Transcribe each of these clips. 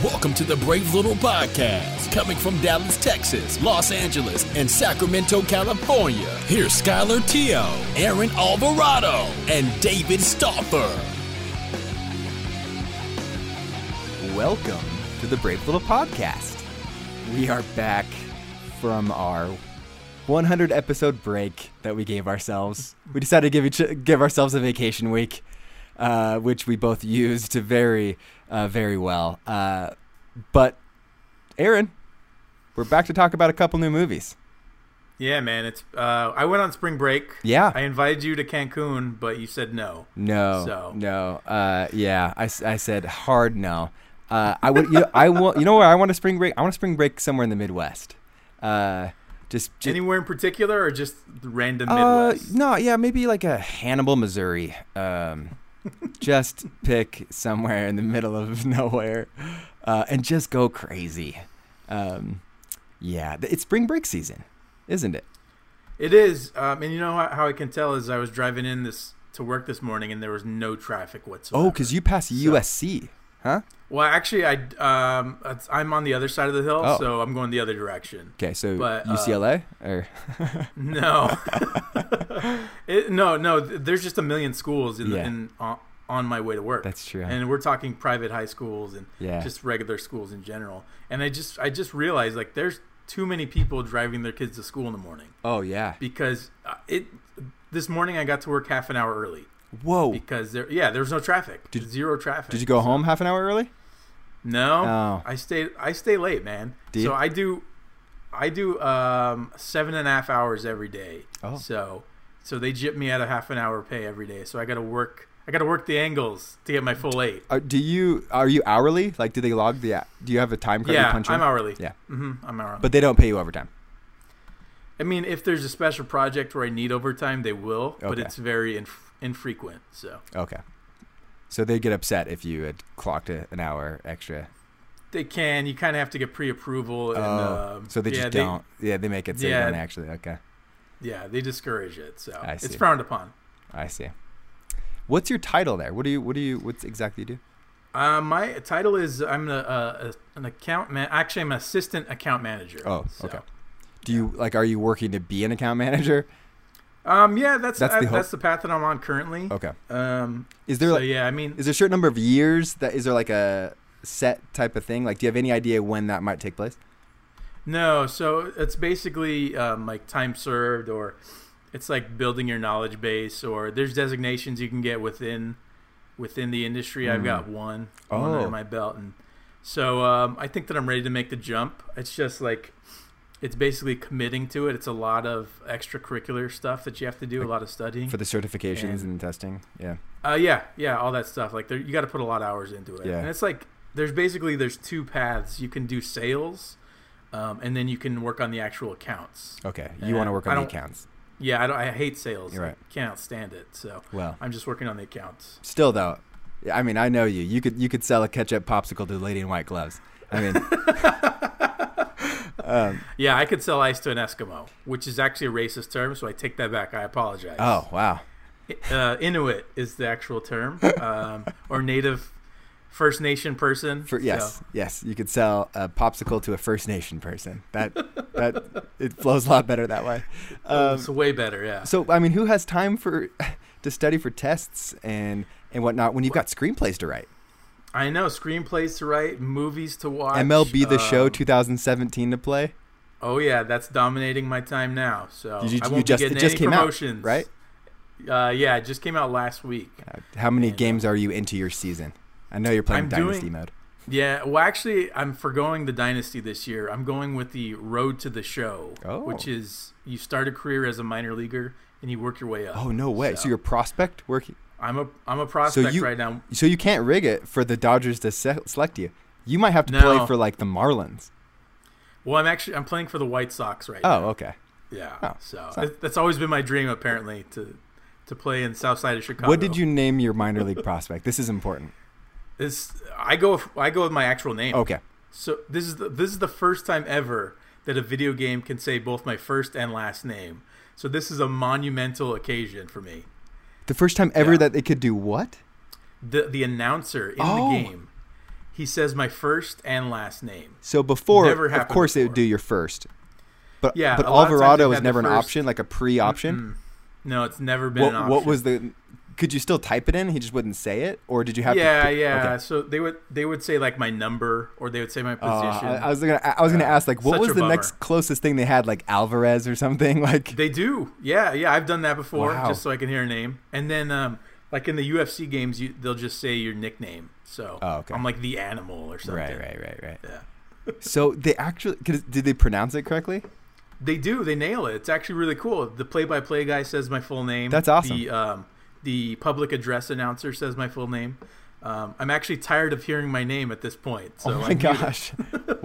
Welcome to the Brave Little Podcast, coming from Dallas, Texas, Los Angeles, and Sacramento, California. Here's Skylar Teo, Aaron Alvarado, and David Stauffer. Welcome to the Brave Little Podcast. We are back from our 100 episode break that we gave ourselves. We decided to give ourselves a vacation week, which we both used very well. But Aaron, we're back to talk about a couple new movies. Yeah, man. It's I went on spring break. Yeah. I invited you to Cancun, but you said no. No. Yeah. I said hard no. I would. I want. You know where I want a spring break? I want a spring break somewhere in the Midwest. Just anywhere in particular, or just random Midwest? No. Yeah. Maybe like a Hannibal, Missouri. Just pick somewhere in the middle of nowhere, and just go crazy. Yeah, it's spring break season, isn't it? It is. And you know how I can tell is I was driving in to work this morning and there was no traffic whatsoever. Oh, because you pass USC, huh? Well, actually, I'm on the other side of the hill, so I'm going the other direction. Okay, so UCLA or no, no. There's just a million schools on my way to work. That's true. And we're talking private high schools and just regular schools in general. And I just realized like there's too many people driving their kids to school in the morning. Oh yeah. Because this morning I got to work half an hour early. Whoa. Because there was no traffic. Zero traffic. Did you go home half an hour early? No. Oh. I stay late, man. So I do 7.5 hours every day. Oh. So they jip me at a half an hour pay every day. So I got to work the angles to get my full 8. Are you hourly? Like, do they log do you have a time card? Yeah, punch in? I'm hourly. Yeah. I'm hourly. But they don't pay you overtime. I mean, if there's a special project where I need overtime, they will, but Okay. it's very infrequent. So Okay. So they get upset if you had clocked an hour extra. they can. You kind of have to get pre-approval. And, so they just don't. Yeah, they make it so you don't actually. Okay. Yeah, they discourage it. So I see. It's frowned upon. I see. What's your title there? What exactly do you do? My title is I'm an account man. Actually, I'm an assistant account manager. Oh, okay. Do you are you working to be an account manager? Yeah, that's the path that I'm on currently. Okay. Is there is there a certain number of years is there like a set type of thing? Like, do you have any idea when that might take place? No, so it's basically like time served, or it's like building your knowledge base, or there's designations you can get within the industry. I've got one under my belt, and so I think that I'm ready to make the jump. It's just like it's basically committing to it. It's a lot of extracurricular stuff that you have to do, a lot of studying for the certifications and testing. Yeah. Yeah, all that stuff. Like you got to put a lot of hours into it. Yeah. And it's like there's two paths. You can do sales, and then you can work on the actual accounts. Okay, you want to work on the accounts. Yeah, I hate sales. You're right. I can't stand it. So I'm just working on the accounts. Still though, I mean, I know you. You could sell a ketchup popsicle to a lady in white gloves. I mean, yeah, I could sell ice to an Eskimo, which is actually a racist term, so I take that back. I apologize. Oh wow. Inuit is the actual term, or Native First Nation person. Yes, you could sell a popsicle to a First Nation person. That it flows a lot better that way. It's way better, yeah. So I mean, who has time to study for tests and whatnot when you've got screenplays to write? I know, screenplays to write, movies to watch. MLB The Show 2017 to play. Oh yeah, that's dominating my time now. So I won't be getting any came promotions. Out, right? Yeah, it just came out last week. How many games are you into your season? I know you're playing Dynasty mode. Yeah, well, actually, I'm forgoing the Dynasty this year. I'm going with the Road to the Show, which is you start a career as a minor leaguer and you work your way up. Oh no way! So you're a prospect working. I'm a prospect right now. So you can't rig it for the Dodgers to select you. You might have to play for like the Marlins. Well, I'm playing for the White Sox right now. Oh, okay. Yeah. That's always been my dream, apparently, to play in South Side of Chicago. What did you name your minor league prospect? This is important. I go with my actual name. Okay. So this is the first time ever that a video game can say both my first and last name. So this is a monumental occasion for me. The first time ever that they could do what? The announcer in the game he says my first and last name. So before, Never of happened course, they would before. do your first. But Yeah, but a lot of times Alvarado they've was had never the an first- option, like a pre-option. No, it's never been an option. What was the? Could you still type it in? He just wouldn't say it, or did you have to? Yeah. Okay. So they would say like my number, or they would say my position. I was gonna ask, like, what such was a the bummer. next closest thing they had, like Alvarez or something? Like, They do. Yeah. I've done that before, Wow. just so I can hear a name. And then, like in the UFC games, they'll just say your nickname. So okay. I'm like the animal or something. right. Yeah. So they actually did they pronounce it correctly? They do. They nail it. It's actually really cool. The play-by-play guy says my full name. That's awesome. The public address announcer says my full name. I'm actually tired of hearing my name at this point. So Oh my I'm muted. gosh!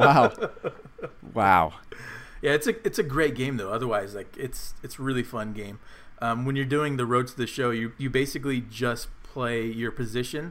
Wow. Yeah, it's a great game though. Otherwise, like it's really fun game. When you're doing the road to the show, you basically just play your position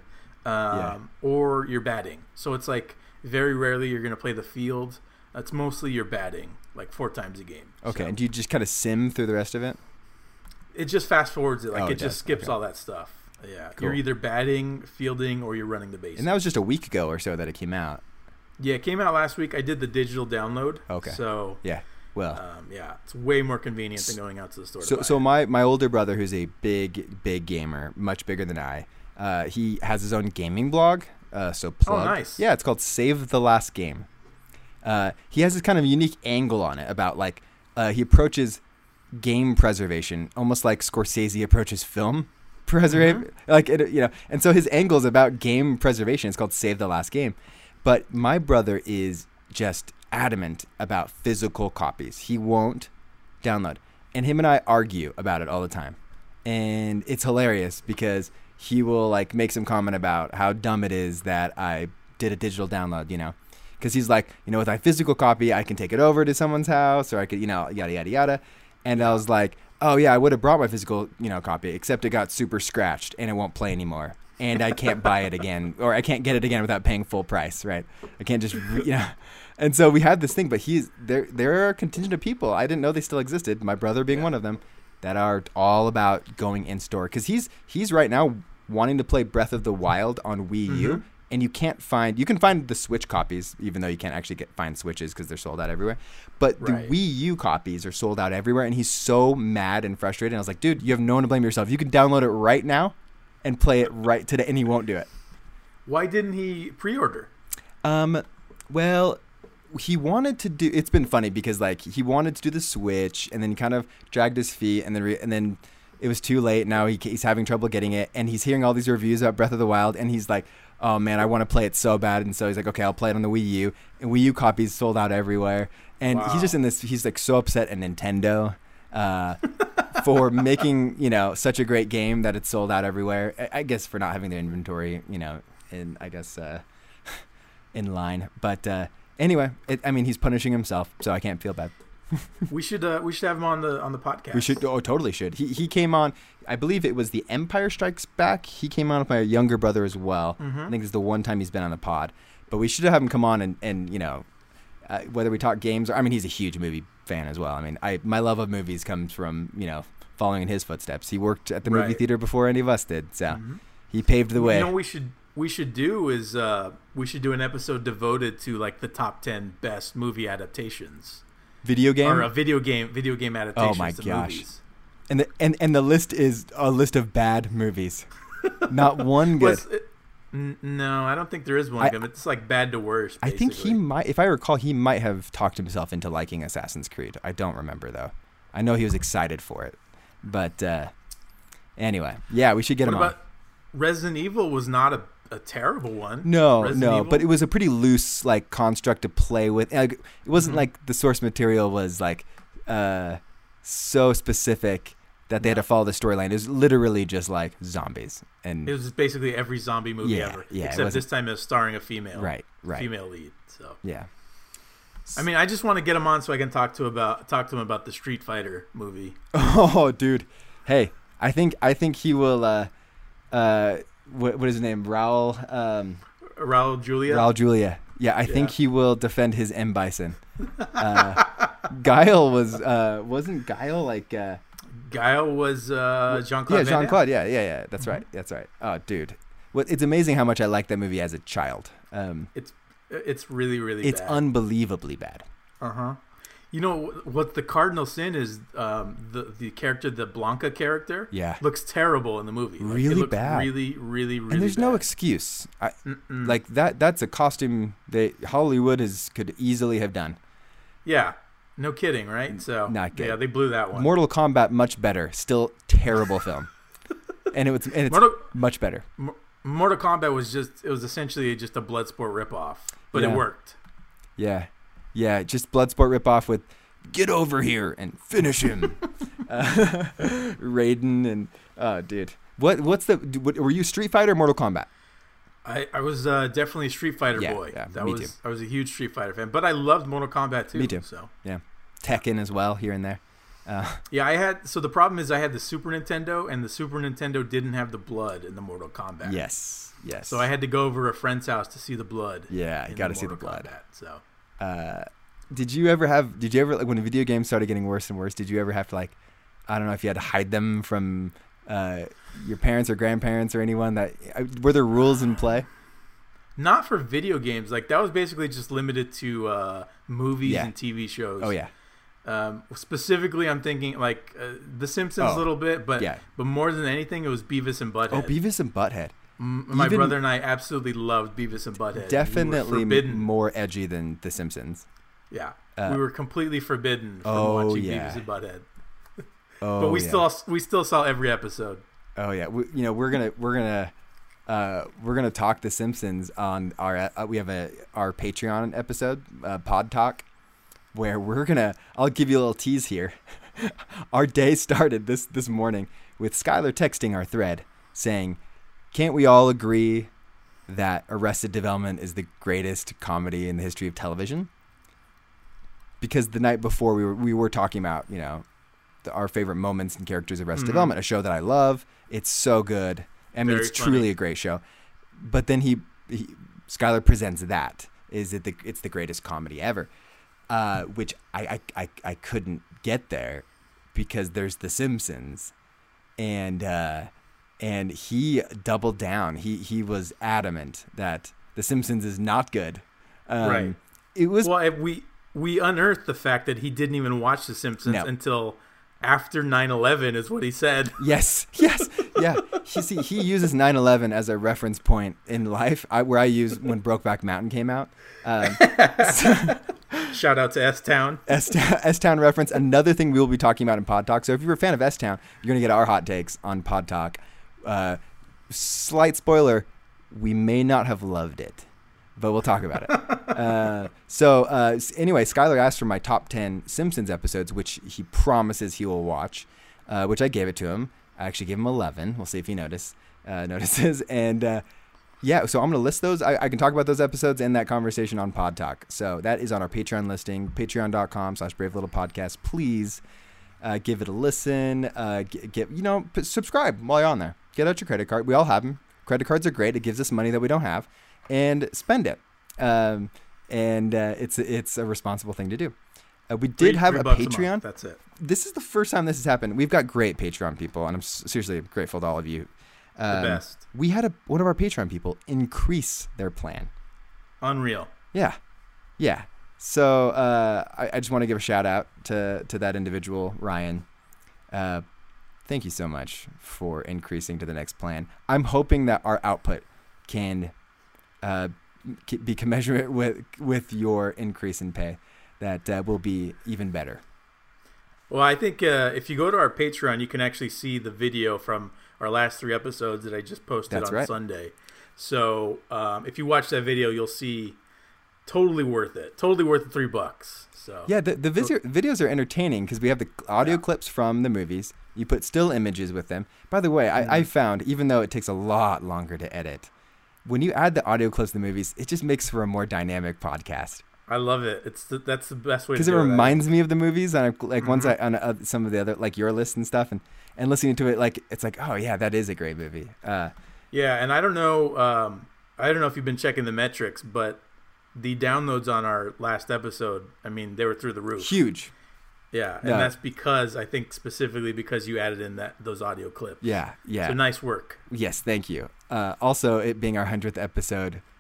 or your batting. So it's like very rarely you're gonna play the field. It's mostly your batting, like 4 times a game. Okay, So and do you just kind of sim through the rest of it? it just fast forwards it. Like Oh, it it just does. skips Okay. all that stuff. Yeah, Cool. you're either batting, fielding, or you're running the bases. And that was just a week ago or so that it came out. Yeah, it came out last week. I did the digital download. Okay. So Yeah. Well, yeah, it's way more convenient than going out to the store. to buy so it. my older brother, who's a big gamer, much bigger than I, he has his own gaming blog. So plug. Oh, nice. Yeah, it's called Save the Last Game. He has this kind of unique angle on it about like he approaches game preservation almost like Scorsese approaches film preservation. Like it, and so his angle is about game preservation. It's called Save the Last Game. But my brother is just adamant about physical copies. He won't download. And him and I argue about it all the time. And it's hilarious because he will like make some comment about how dumb it is that I did a digital download, because he's like, with my physical copy, I can take it over to someone's house or I could, yada, yada, yada. And I was like, oh yeah, I would have brought my physical, copy, except it got super scratched and it won't play anymore. And I can't buy it again, or I can't get it again without paying full price, right? I can't just, And so we had this thing, but there are a contingent of people, I didn't know they still existed, my brother being one of them, that are all about going in store. Because he's right now wanting to play Breath of the Wild on Wii U, and you can find the Switch copies, even though you can't actually find Switches because they're sold out everywhere. But the Wii U copies are sold out everywhere, and he's so mad and frustrated. And I was like, dude, you have no one to blame yourself. You can download it right now and play it right today, and he won't do it. Why didn't he pre-order? Well, he wanted to do. It's been funny because like he wanted to do the Switch, and then he kind of dragged his feet, and then it was too late. Now he's having trouble getting it, and he's hearing all these reviews about Breath of the Wild, and he's like, oh man, I want to play it so bad. And so he's like, okay, I'll play it on the Wii U, and Wii U copies sold out everywhere. And he's just in this. He's like so upset at Nintendo for making such a great game that it's sold out everywhere. I guess for not having their inventory, in I guess in line. But anyway, he's punishing himself, so I can't feel bad. We should have him on the podcast. We should. Oh, totally should. He came on. I believe it was the Empire Strikes Back. He came on with my younger brother as well. I think it's the one time he's been on the pod. But we should have him come on and whether we talk games or he's a huge movie fan as well. My love of movies comes from following in his footsteps. He worked at the movie theater before any of us did, so he paved the way. We should do is we should do an episode devoted to like the top 10 best movie adaptations. Video game or a video game adaptations. Oh my to gosh! Movies. And the list is a list of bad movies. Not one good. No, I don't think there is one good. It's like bad to worst. I Basically. think he might, if I recall, he might have talked himself into liking Assassin's Creed. I don't remember though. I know he was excited for it, but anyway, yeah, we should get him on. Resident Evil was not a terrible one. No, Evil? But it was a pretty loose like construct to play with. Like, it wasn't like the source material was like so specific that they had to follow the storyline. It was literally just like zombies, and it was basically every zombie movie ever. Yeah, except this time it was starring a female. Right. Female lead. So yeah. I just want to get him on so I can talk to him about the Street Fighter movie. Oh, dude. Hey, I think he will. What is his name? Raul Julia. Raul Julia. Yeah, I think he will defend his M. Bison. Guile wasn't Guile like. Guile was Jean-Claude. Yeah, Jean-Claude. Yeah. That's right. Oh, dude. It's amazing how much I liked that movie as a child. It's really, really it's bad. unbelievably bad. You know what the cardinal sin is? The character, the Blanca character, looks terrible in the movie. Like, really it looks bad. Really, really, really. And there's bad. no excuse. Like that's a costume that Hollywood could easily have done. Yeah, no kidding, right? So not good. Yeah, they blew that one. Mortal Kombat, much better. Still terrible film. And it's much better. Mortal Kombat was essentially just a Bloodsport ripoff, but it worked. Yeah. Yeah, just Bloodsport ripoff with "Get over here and finish him." Raiden and dude, were you Street Fighter or Mortal Kombat? I was definitely a Street Fighter boy. Yeah, I was a huge Street Fighter fan, but I loved Mortal Kombat too. Me too. So yeah, Tekken as well here and there. So the problem is I had the Super Nintendo, and the Super Nintendo didn't have the blood in the Mortal Kombat. Yes. So I had to go over a friend's house to see the blood. Yeah, you got to see the blood. Kombat, so. Did you ever like when video games started getting worse and worse, did you ever have to, like, I don't know if you had to hide them from your parents or grandparents or anyone, were there rules in play? Not for video games. Like, that was basically just limited to movies and TV shows. Oh yeah. Specifically, I'm thinking like The Simpsons a little bit, but more than anything, it was Beavis and Butthead. Oh, Beavis and Butthead. My brother and I absolutely loved Beavis and Butthead. Definitely more edgy than The Simpsons. Yeah, we were completely forbidden from watching Beavis and Butthead. But we still saw every episode. Oh yeah, we're gonna talk The Simpsons on our we have our Patreon episode, Pod Talk, where I'll give you a little tease here. Our day started this morning with Skylar texting our thread saying, "Can't we all agree that Arrested Development is the greatest comedy in the history of television?" Because the night before we were talking about, our favorite moments and characters of Arrested Development, a show that I love. It's so good. I mean, it's truly a great show. But then Skylar presents it's the greatest comedy ever, which I couldn't get there because there's The Simpsons, and he doubled down. He was adamant that The Simpsons is not good. Right. It was we unearthed the fact that he didn't even watch The Simpsons until after 9/11 is what he said. Yes, yeah. He uses 9/11 as a reference point in life, where I use when Brokeback Mountain came out. Shout out to S-Town. S-Town reference. Another thing we will be talking about in Pod Talk. So if you're a fan of S-Town, you're going to get our hot takes on Pod Talk. Slight spoiler, we may not have loved it, but we'll talk about it. Anyway, Skylar asked for my top 10 Simpsons episodes, which he promises he will watch, which I gave it to him. I actually gave him 11. We'll see if he notices. And so I'm going to list those. I can talk about those episodes and that conversation on Pod Talk. So that is on our Patreon listing, patreon.com/BraveLittlePodcast. Please give it a listen. Subscribe while you're on there. Get out your credit card. We all have them. Credit cards are great. It gives us money that we don't have. And spend it. It's a responsible thing to do. We did have a Patreon. That's it. This is the first time this has happened. We've got great Patreon people, and I'm seriously grateful to all of you. The best. We had one of our Patreon people increase their plan. Unreal. Yeah. So I just want to give a shout out to that individual, Ryan. Thank you so much for increasing to the next plan. I'm hoping that our output can be commensurate with your increase in pay. That will be even better. Well, I think if you go to our Patreon, you can actually see the video from our last 3 episodes that I just posted on Sunday. So if you watch that video, you'll see totally worth it. Totally worth the $3. So yeah, the videos are entertaining because we have the audio clips from the movies. You put still images with them. By the way, I found, even though it takes a lot longer to edit, when you add the audio clips to the movies, it just makes for a more dynamic podcast. I love it. That's the best way to do it. Because it reminds me of the movies, and once on some of the other, like your list and stuff, and listening to it, it's like, oh yeah, that is a great movie. Yeah, and I don't know if you've been checking the metrics, but the downloads on our last episode, I mean, they were through the roof. Huge. Yeah, and that's because, I think specifically because you added in those audio clips. Yeah. So nice work. Yes, thank you. Also, it being our 100th episode,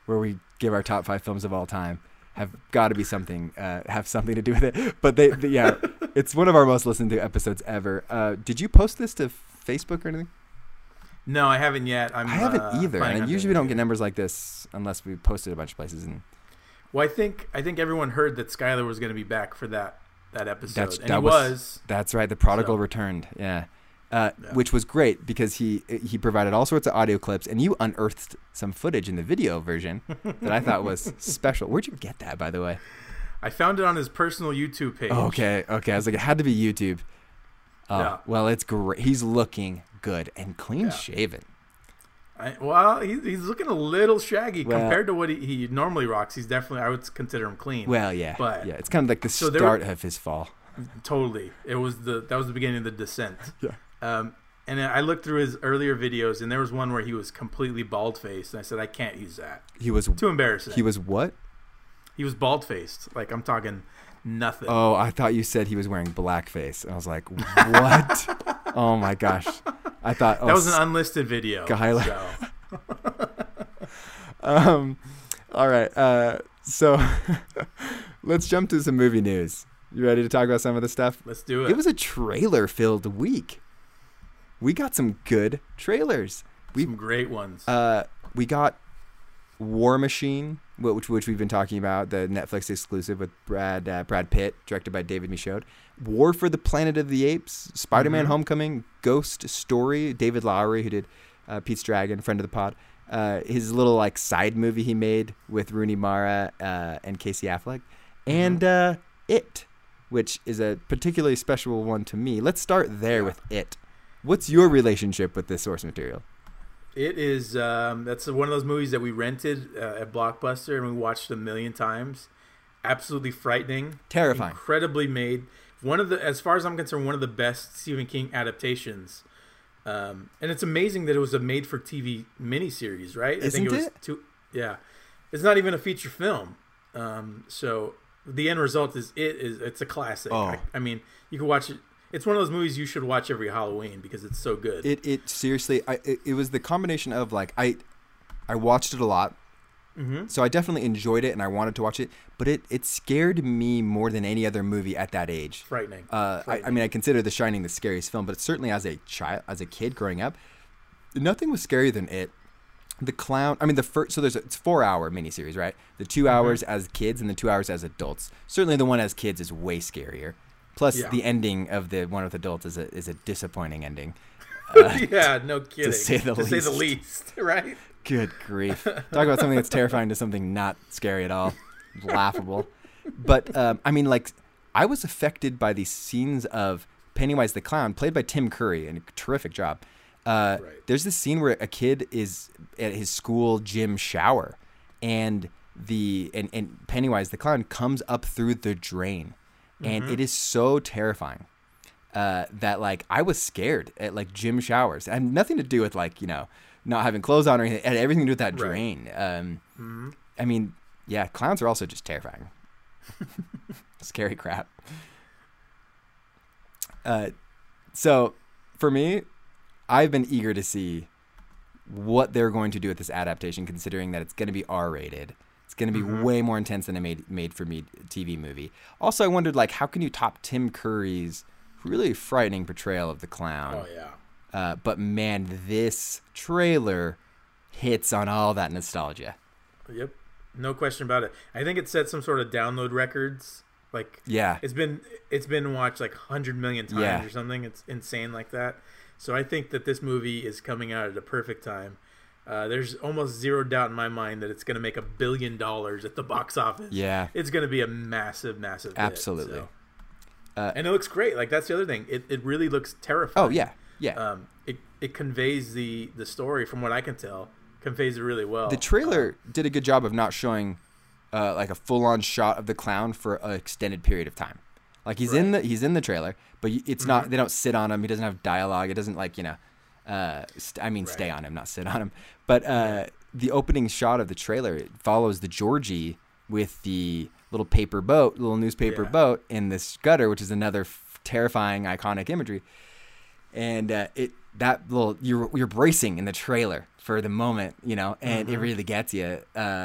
where we give our top 5 films of all time, have got to be something, have something to do with it. But yeah, it's one of our most listened to episodes ever. Did you post this to Facebook or anything? No, I haven't yet. I haven't either. And usually we don't get numbers like this unless we post it a bunch of places. And well, I think everyone heard that Skylar was going to be back for that episode. That's right. The prodigal returned. Yeah. Which was great because he provided all sorts of audio clips, and you unearthed some footage in the video version that I thought was special. Where'd you get that, by the way? I found it on his personal YouTube page. Oh, okay. I was like, it had to be YouTube. Oh, yeah. Well, it's great. He's looking good and clean shaven. He's looking a little shaggy compared to what he normally rocks. He's definitely, I would consider him clean. Well, yeah, but it's kind of like the start of his fall. Totally, that was the beginning of the descent. Yeah. And I looked through his earlier videos, and there was one where he was completely bald faced, and I said I can't use that. He was too embarrassing. He was what? He was bald faced. Like I'm talking nothing. Oh, I thought you said he was wearing blackface, and I was like, what? Oh my gosh. I thought that was an unlisted video. All right. So let's jump to some movie news. You ready to talk about some of the stuff? Let's do it. It was a trailer-filled week. We got some good trailers. Some great ones. We got War Machine, which we've been talking about, the Netflix exclusive with Brad Pitt, directed by David Michôd. War for the Planet of the Apes, Spider-Man Homecoming, Ghost Story, David Lowery, who did Pete's Dragon, friend of the pod. His little like side movie he made with Rooney Mara and Casey Affleck. And It, which is a particularly special one to me. Let's start there with It. What's your relationship with this source material? It is that's one of those movies that we rented at Blockbuster and we watched a million times. Absolutely frightening, terrifying, incredibly made. As far as I'm concerned, one of the best Stephen King adaptations. And it's amazing that it was a made-for-TV miniseries, right? Isn't it? Yeah, it's not even a feature film. So the end result is it's a classic. Oh. I mean, you can watch it. It's one of those movies you should watch every Halloween because it's so good. It seriously, it was the combination of like I watched it a lot, so I definitely enjoyed it and I wanted to watch it, but it scared me more than any other movie at that age. Frightening. I mean, I consider The Shining the scariest film, but certainly as a kid growing up, nothing was scarier than It. The clown. I mean, it's a 4-hour miniseries, right? The 2 hours as kids and the 2 hours as adults. Certainly, the one as kids is way scarier. Plus, the ending of the one with adults is a disappointing ending. Yeah, no kidding. To say the least, right? Good grief! Talk about something that's terrifying to something not scary at all, laughable. But I mean, like, I was affected by these scenes of Pennywise the Clown, played by Tim Curry, and a terrific job. Right. There's this scene where a kid is at his school gym shower, and Pennywise the Clown comes up through the drain. And it is so terrifying that, like, I was scared at, like, gym showers. It had nothing to do with, like, you know, not having clothes on or anything. It had everything to do with that drain. I mean, yeah, clowns are also just terrifying. Scary crap. So, for me, I've been eager to see what they're going to do with this adaptation, considering that it's going to be R-rated. It's going to be way more intense than a made-for-me TV movie. Also, I wondered, like, how can you top Tim Curry's really frightening portrayal of the clown? Oh, yeah. But, man, this trailer hits on all that nostalgia. Yep. No question about it. I think it set some sort of download records. Like, yeah. It's been watched, like, 100 million times or something. It's insane like that. So I think that this movie is coming out at a perfect time. There's almost zero doubt in my mind that it's going to make $1 billion at the box office. Yeah. It's going to be a massive, massive hit. Absolutely. So. And it looks great. Like, that's the other thing. It really looks terrifying. Oh, yeah. Yeah. It conveys the story, from what I can tell, conveys it really well. The trailer did a good job of not showing like a full-on shot of the clown for an extended period of time. Like, he's in the trailer, but it's not. They don't sit on him. He doesn't have dialogue. It doesn't, like, you know. Stay on him, not sit on him. But the opening shot of the trailer, it follows the Georgie with the little newspaper boat in this gutter, which is another terrifying, iconic imagery. And that little you're bracing in the trailer for the moment, and it really gets you.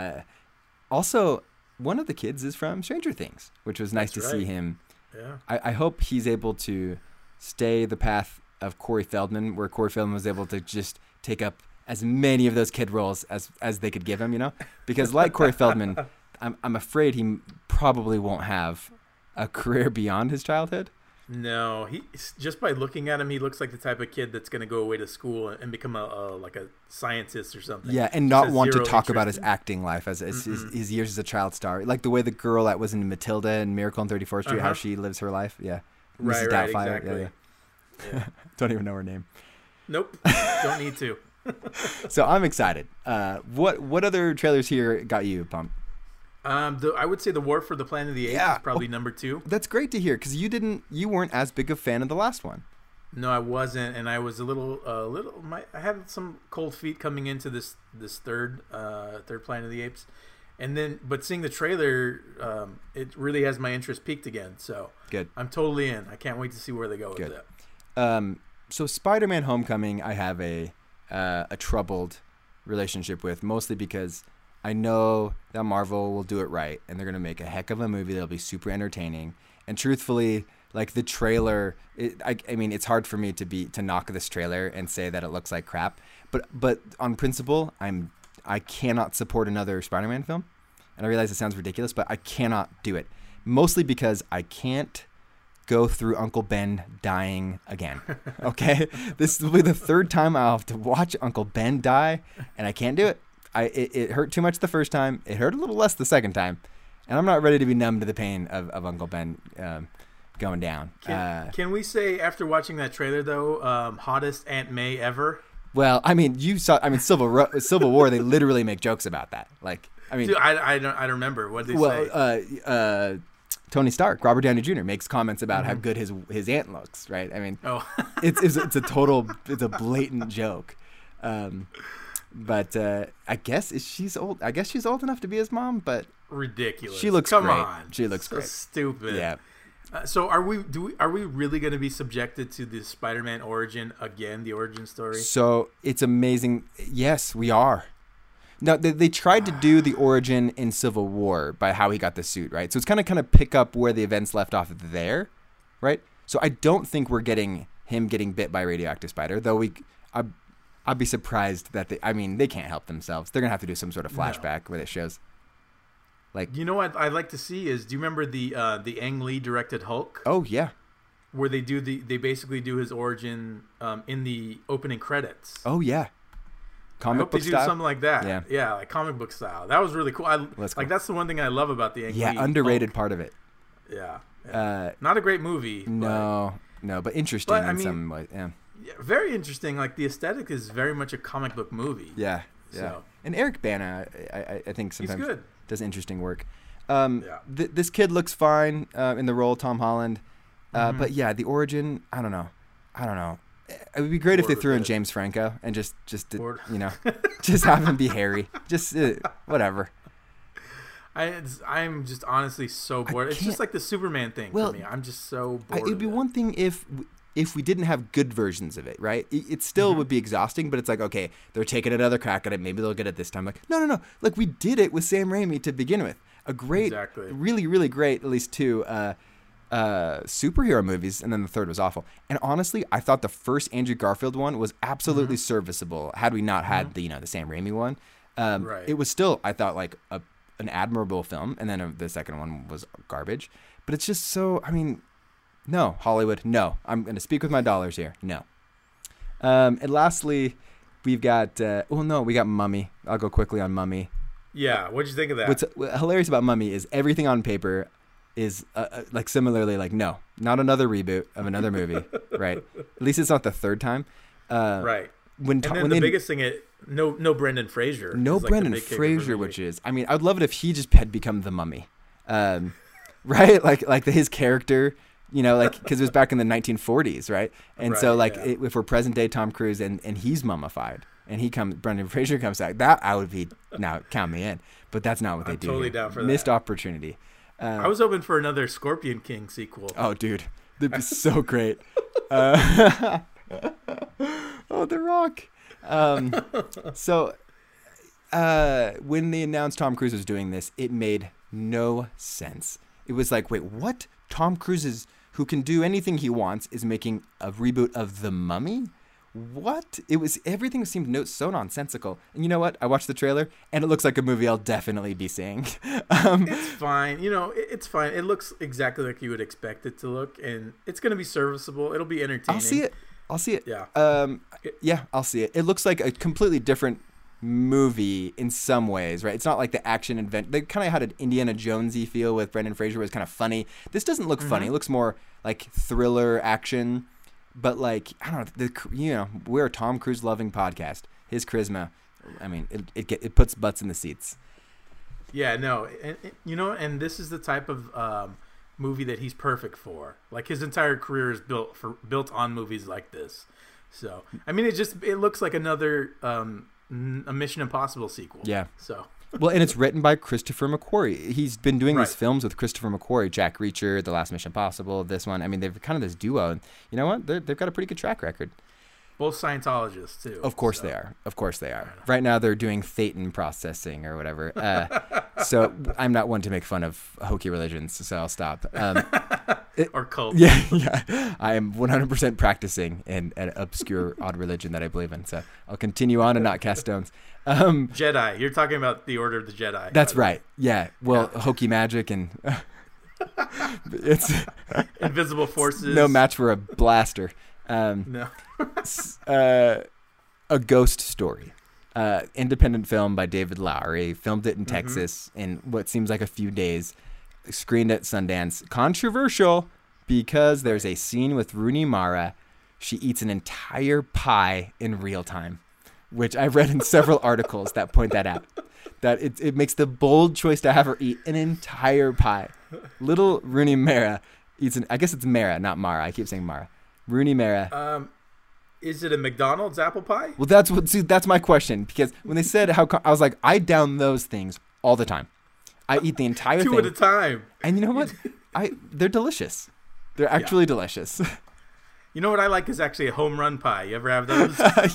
Also, one of the kids is from Stranger Things, which was nice to see him. Yeah. I hope he's able to stay the path of Corey Feldman, where Corey Feldman was able to just take up as many of those kid roles as they could give him, because like Corey Feldman, I'm afraid he probably won't have a career beyond his childhood. No, he just by looking at him, he looks like the type of kid that's going to go away to school and become a scientist or something. Yeah, and not want to talk about his acting life as his years as a child star, like the way the girl that was in Matilda and Miracle on 34th Street, how she lives her life. Yeah, Mrs. Doubtfire. Exactly. Yeah. Don't even know her name. Nope, don't need to. So I'm excited. What other trailers here got you pumped? I would say the War for the Planet of the Apes is probably number 2. That's great to hear, because you weren't as big a fan of the last one. No, I wasn't, and I was a little. I had some cold feet coming into this third Planet of the Apes, but seeing the trailer, it really has my interest peaked again. So good. I'm totally in. I can't wait to see where they go with it. So Spider-Man: Homecoming, I have a troubled relationship with, mostly because I know that Marvel will do it right, and they're going to make a heck of a movie that'll be super entertaining. And truthfully, like the trailer, I mean, it's hard for me to knock this trailer and say that it looks like crap. But on principle, I cannot support another Spider-Man film. And I realize it sounds ridiculous, but I cannot do it. Mostly because I can't go through Uncle Ben dying again. Okay? This will be the third time I'll have to watch Uncle Ben die, and I can't do it. It hurt too much the first time. It hurt a little less the second time. And I'm not ready to be numb to the pain of Uncle Ben going down. Can we say, after watching that trailer, though, hottest Aunt May ever? Well, I mean, Civil War, they literally make jokes about that. Like, I mean... Dude, I don't remember. What did they say? Tony Stark, Robert Downey Jr., makes comments about how good his aunt looks, right? I mean, it's a blatant joke. But I guess she's old. I guess she's old enough to be his mom, but ridiculous. She looks Come great. on. She looks so great. Stupid. Yeah. So are we really going to be subjected to the Spider-Man origin again, the origin story? So it's amazing. Yes, we are. Now they tried to do the origin in Civil War by how he got the suit, right? So it's kind of pick up where the events left off there, right? So I don't think we're getting him getting bit by a radioactive spider, though I'd be surprised that they can't help themselves. They're gonna have to do some sort of flashback where it shows. Like, what I'd like to see is, do you remember the Ang Lee directed Hulk? Oh yeah, where they basically do his origin in the opening credits. Oh yeah, comic book style. Do something like that. Yeah, like comic book style. That was really cool. That's the one thing I love about the Ang Lee. Yeah, underrated Hulk. part of it. Yeah. Not a great movie. No, but interesting in some way. Yeah. Yeah, very interesting. Like, the aesthetic is very much a comic book movie. Yeah. So. And Eric Bana, I think sometimes does interesting work. This kid looks fine in the role of Tom Holland. But yeah, the origin, I don't know. It would be great if they threw in James Franco and just just have him be Harry. Just whatever. I'm just honestly so bored. It's just like the Superman thing for me. I'm just so bored. It'd be one thing if we didn't have good versions of it, right? It still would be exhausting, but it's like, okay, they're taking another crack at it. Maybe they'll get it this time. Like, no. Like, we did it with Sam Raimi to begin with. A great, really, really great, at least 2 superhero movies, and then the third was awful. And honestly, I thought the first Andrew Garfield one was absolutely serviceable had we not had the Sam Raimi one. It was still, I thought, like an admirable film, and then the second one was garbage. But it's just so, no, Hollywood, no. I'm going to speak with my dollars here. No. And lastly, we've got, we got Mummy. I'll go quickly on Mummy. Yeah, what'd you think of that? What's hilarious about Mummy is everything on paper is similarly like, no, not another reboot of another movie, right? At least it's not the third time. Right. The biggest thing is no Brendan Fraser. No Brendan Fraser, which is, I'd love it if he just had become the Mummy, right? Like his character, because it was back in the 1940s, right? And if we're present day Tom Cruise and he's mummified and Brendan Fraser comes back, that I would be, now count me in, but that's not what they do. Totally down for that. Missed opportunity. I was hoping for another Scorpion King sequel. Oh, dude, that'd be so great. Oh, The Rock. So when they announced Tom Cruise was doing this, it made no sense. It was like, wait, what? Tom Cruise who can do anything he wants, is making a reboot of The Mummy? What? Everything seemed so nonsensical. And you know what? I watched the trailer, and it looks like a movie I'll definitely be seeing. It's fine. It's fine. It looks exactly like you would expect it to look, and it's going to be serviceable. It'll be entertaining. I'll see it. Yeah. Yeah, I'll see it. It looks like a completely different movie in some ways, right? It's not like the action event. They kind of had an Indiana Jonesy feel with Brendan Fraser, was kind of funny. This doesn't look funny. It looks more like thriller action. But like, I don't know, we're a Tom Cruise loving podcast. His charisma, I mean, it puts butts in the seats. Yeah, no, and this is the type of movie that he's perfect for. Like, his entire career is built on movies like this. So, I mean, it looks like another a Mission Impossible sequel. Yeah. So. Well, and it's written by Christopher McQuarrie. He's been doing these films with Christopher McQuarrie, Jack Reacher, The Last Mission Impossible, this one. I mean, they've kind of this duo. And you know what? They've got a pretty good track record. Both Scientologists, too. Of course they are. Of course they are. Right now they're doing Thetan processing or whatever. So I'm not one to make fun of hokey religions, so I'll stop. Or cult. Yeah. I am 100% practicing in an obscure, odd religion that I believe in. So I'll continue on and not cast stones. Jedi. You're talking about the Order of the Jedi. That's right. Yeah. Well, hokey magic and it's invisible forces. No match for a blaster. No. A Ghost Story. Independent film by David Lowery. Filmed it in Texas in what seems like a few days. Screened at Sundance. Controversial because there's a scene with Rooney Mara. She eats an entire pie in real time, which I've read in several articles that point that out. That it makes the bold choice to have her eat an entire pie. Little Rooney Mara eats I guess it's Mara, not Mara. I keep saying Mara. Rooney Mara. Is it a McDonald's apple pie? Well, that's my question, because when they said I was like, I down those things all the time. I eat the entire thing. Two at a time. And you know what? They're delicious. They're actually delicious. You know what I like is actually a home run pie. You ever have those?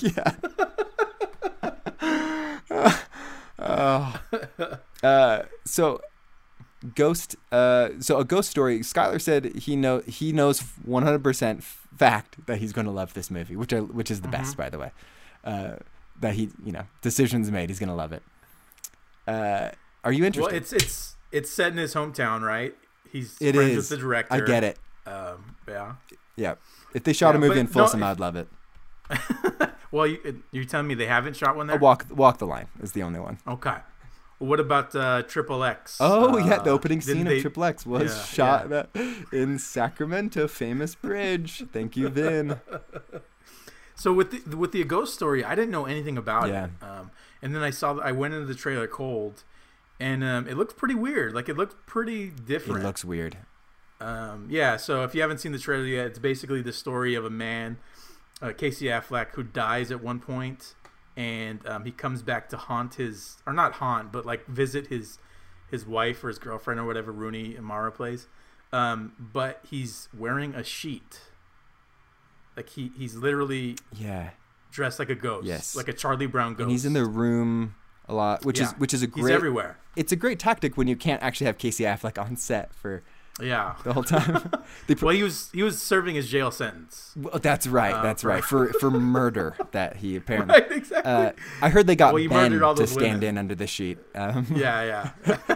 Yeah. So Ghost. So A Ghost Story. Skylar said he knows 100% fact that he's going to love this movie, which is the best, by the way. That he, decisions made. He's going to love it. Are you interested? Well, it's set in his hometown, right? He's friends with the director. I get it. Yeah. If they shot a movie in Folsom, I'd love it. Well, you're telling me they haven't shot one there? Walk the Line is the only one. Okay. Well, what about Triple X? Oh, yeah. The opening scene of Triple X was shot in Sacramento, famous bridge. Thank you, Vin. So with the Ghost Story, I didn't know anything about it. And then I went into the trailer cold, and it looked pretty weird. Like, it looked pretty different. It looks weird. So if you haven't seen the trailer yet, it's basically the story of a man, Casey Affleck, who dies at one point, and he comes back to visit his wife or his girlfriend or whatever Rooney Mara plays. But he's wearing a sheet. Like he's literally dressed like a ghost, like a Charlie Brown ghost. And he's in the room a lot, which is a great. He's everywhere. It's a great tactic when you can't actually have Casey Affleck on set for the whole time. Well, he was serving his jail sentence. Well, that's right. That's right for murder that he apparently. Right, exactly. I heard they got Ben to stand in under the sheet. Yeah.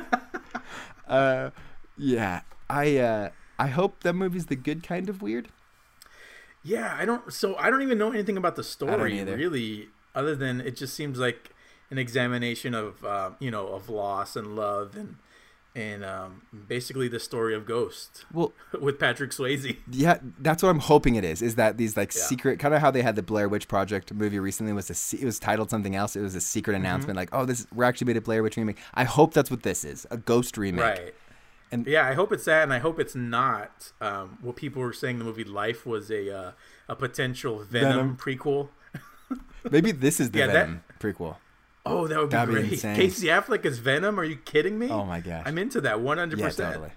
I hope that movie's the good kind of weird. Yeah, I don't even know anything about the story really, other than it just seems like an examination of of loss and love and basically the story of Ghost. Well, with Patrick Swayze. Yeah, that's what I'm hoping it is. Is that these secret, kind of how they had the Blair Witch Project movie recently it was titled something else. It was a secret announcement like, oh, we're actually made a Blair Witch remake. I hope that's what this is, a Ghost remake. Right. And I hope it's that, and I hope it's not what people were saying the movie Life was a potential Venom prequel. Maybe this is the Venom prequel. Oh, that would be great. Insane. Casey Affleck as Venom? Are you kidding me? Oh my gosh. I'm into that 100%. Yeah,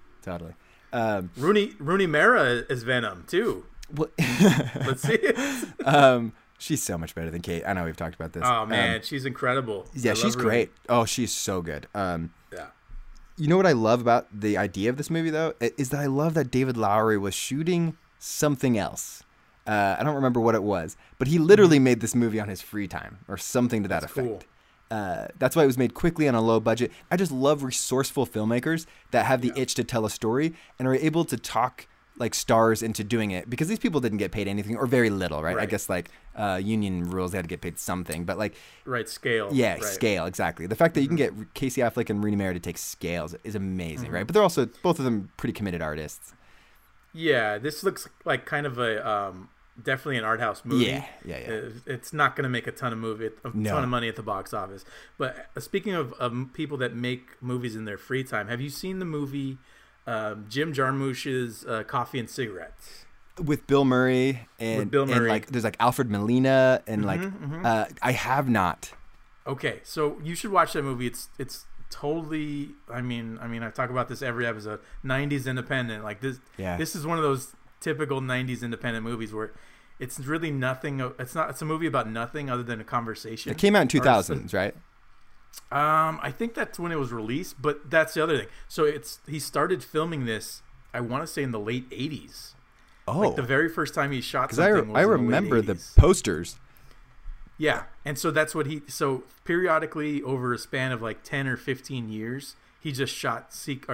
totally. Rooney Mara as Venom too. Well, let's see it. She's so much better than Kate. I know we've talked about this. Oh man, she's incredible. Yeah, she's great. Oh, she's so good. Yeah. You know what I love about the idea of this movie, though, is that I love that David Lowery was shooting something else. I don't remember what it was, but he literally made this movie on his free time or something to that effect. Cool. That's why it was made quickly on a low budget. I just love resourceful filmmakers that have the itch to tell a story and are able to talk like stars into doing it, because these people didn't get paid anything or very little, right? I guess like union rules, they had to get paid something, but like scale. Yeah, scale, exactly. The fact that you can get Casey Affleck and Rooney Mara to take scales is amazing, right? But they're also both of them pretty committed artists. Yeah, this looks like kind of a definitely an art house movie. Yeah. It's not going to make a ton of ton of money at the box office. But speaking of people that make movies in their free time, have you seen the movie Jim Jarmusch's Coffee and Cigarettes? With Bill Murray and like there's like Alfred Molina and I have not. Okay, so you should watch that movie. It's totally. I mean, I talk about this every episode. 90s independent, like this. Yeah. This is one of those typical 90s independent movies where it's really nothing. It's a movie about nothing other than a conversation. It came out in 2000s, right? I think that's when it was released, but that's the other thing. So he started filming this, I want to say in the late 80s. Oh. Like the very first time he shot something was I remember the posters. Yeah. And so that's what so periodically over a span of like 10 or 15 years, he just shot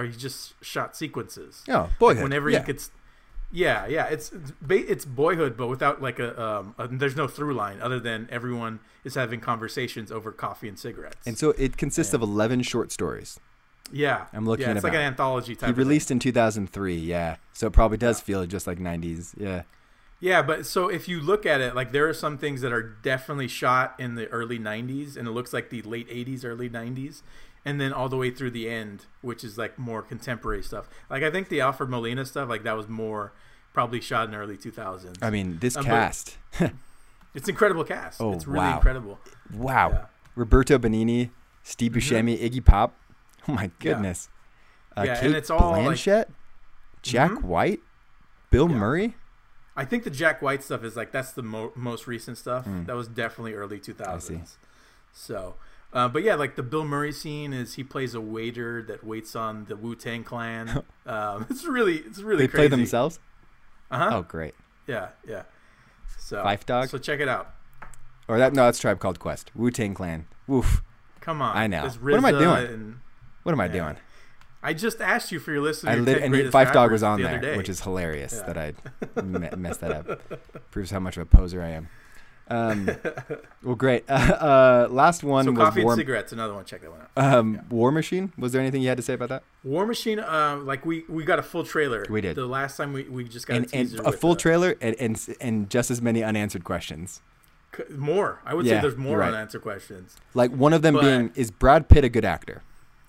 sequences. Oh, Boyhood. Like whenever he gets Yeah, it's Boyhood, but without like there's no through line other than everyone is having conversations over coffee and cigarettes. And so it consists of 11 short stories. Yeah, I'm looking at it. It's like an anthology type. He released in 2003. Yeah, so it probably does feel just like 90s. Yeah. Yeah, but so if you look at it, like there are some things that are definitely shot in the early 90s, and it looks like the late 80s, early 90s. And then all the way through the end, which is like more contemporary stuff. Like I think the Alfred Molina stuff, like that was more probably shot in the early 2000s. I mean, this cast. It's incredible cast. Oh, it's really incredible. Wow. Yeah. Roberto Benigni, Steve Buscemi, Iggy Pop. Oh my goodness. Yeah, Kate and it's all Blanchett, like, Jack White, Bill Murray. I think the Jack White stuff is like that's the most recent stuff. That was definitely early 2000s. So, but yeah, like the Bill Murray scene is he plays a waiter that waits on the Wu-Tang Clan. It's really they crazy. Play themselves? Uh-huh. Oh, great. Yeah. So Fife Dog? So check it out. Or that's Tribe Called Quest. Wu-Tang Clan. Woof. Come on. I know. What am I doing? What am I doing? I just asked you for your list of and Fife Dog was on there, which is hilarious that I messed that up. Proves how much of a poser I am. Well, great. Last one was Coffee and Cigarettes, another one. Check that one out. War Machine. Was there anything you had to say about that? War Machine, like we got a full trailer. We did. The last time we just got a teaser. And a full trailer and just as many unanswered questions. More. I would say there's more unanswered questions. Like one of them being, is Brad Pitt a good actor?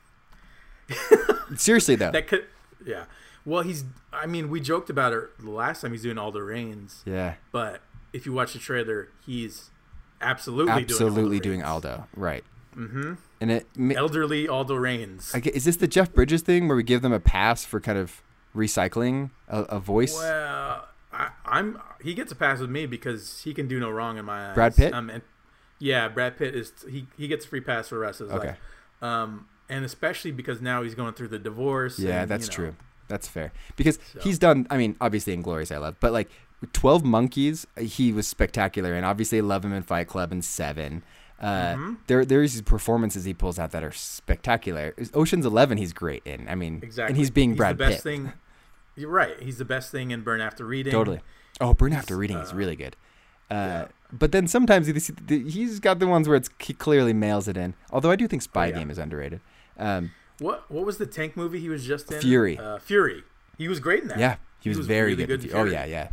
Seriously, though. Yeah. Well, we joked about it the last time he's doing All the Reigns. Yeah. But if you watch the trailer, he's absolutely doing Aldo. Right. Mm-hmm. And elderly Aldo Reigns. Is this the Jeff Bridges thing where we give them a pass for kind of recycling a voice? Well, he gets a pass with me because he can do no wrong in my eyes. Brad Pitt? Brad Pitt is he gets a free pass for the rest of his life. And especially because now he's going through the divorce. Yeah, that's true. That's fair. Because he's done, obviously Inglourious I love, but like 12 Monkeys, he was spectacular. And obviously I love him in Fight Club and Seven. There's these performances he pulls out that are spectacular. Ocean's 11 he's great in. Exactly. And he's being Brad Pitt. You're right. He's the best thing in Burn After Reading. Totally. Oh, Burn After Reading is really good. But then sometimes he's got the ones where he clearly mails it in. Although I do think Spy Game is underrated. What was the tank movie he was just in? Fury. Fury. He was great in that. Yeah, he was very really good. Oh yeah.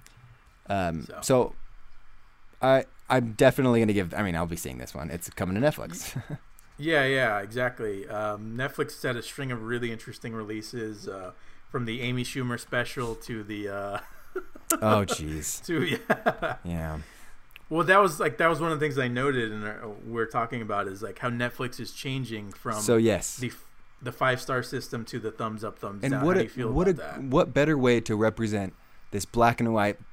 So I'm definitely gonna give. I'll be seeing this one. It's coming to Netflix. Yeah, exactly. Netflix set a string of really interesting releases, from the Amy Schumer special to the. Oh jeez. Yeah. Well, that was one of the things I noted, and we're talking about is like how Netflix is changing from the 5-star system to the thumbs up, thumbs down. How do you feel about that? What better way to represent this black and white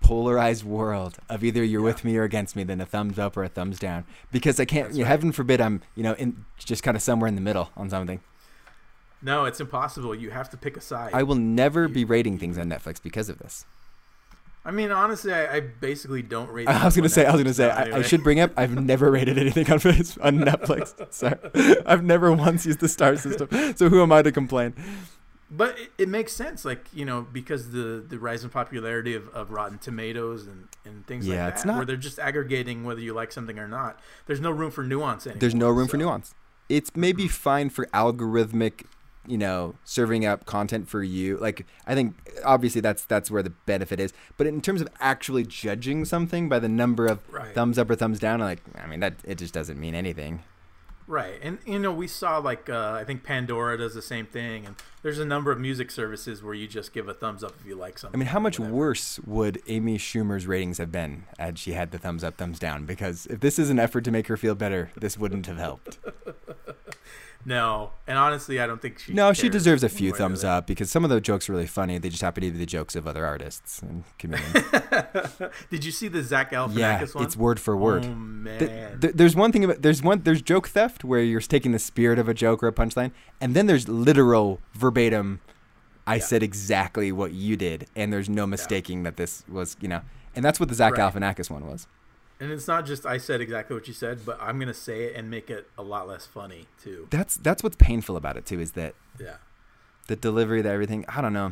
polarized world of either you're with me or against me than a thumbs up or a thumbs down, because I can't, That's right. heaven forbid I'm, in just kind of somewhere in the middle on something. No, it's impossible. You have to pick a side. I will never be rating things on Netflix because of this. I mean, honestly, I basically don't rate. I was gonna say, Anyway. I should bring up, I've never rated anything on Netflix. So I've never once used the star system. So who am I to complain? But it makes sense, like, because the rise in popularity of Rotten Tomatoes and things like that, it's not, where they're just aggregating whether you like something or not. There's no room for nuance anymore. There's no room for nuance. It's maybe fine for algorithmic, serving up content for you. Like, I think obviously that's where the benefit is. But in terms of actually judging something by the number of thumbs up or thumbs down, that it just doesn't mean anything. Right. And, we saw, like, I think Pandora does the same thing. And there's a number of music services where you just give a thumbs up if you like something. I mean, how much worse would Amy Schumer's ratings have been had she had the thumbs up, thumbs down? Because if this is an effort to make her feel better, this wouldn't have helped. No. And honestly, I don't think she No, she cares deserves a few more thumbs than up because some of the jokes are really funny. They just happen to be the jokes of other artists and comedians. that. Did you see the Zach Galifianakis one? It's word for word. Oh, man. There's one thing about there's joke theft where you're taking the spirit of a joke or a punchline, and then there's literal verbatim. I said exactly what you did, and there's no mistaking that this was, and that's what the Zach Galifianakis one was. And it's not just I said exactly what you said, but I'm gonna say it and make it a lot less funny too. That's what's painful about it too, is that the delivery, that everything. I don't know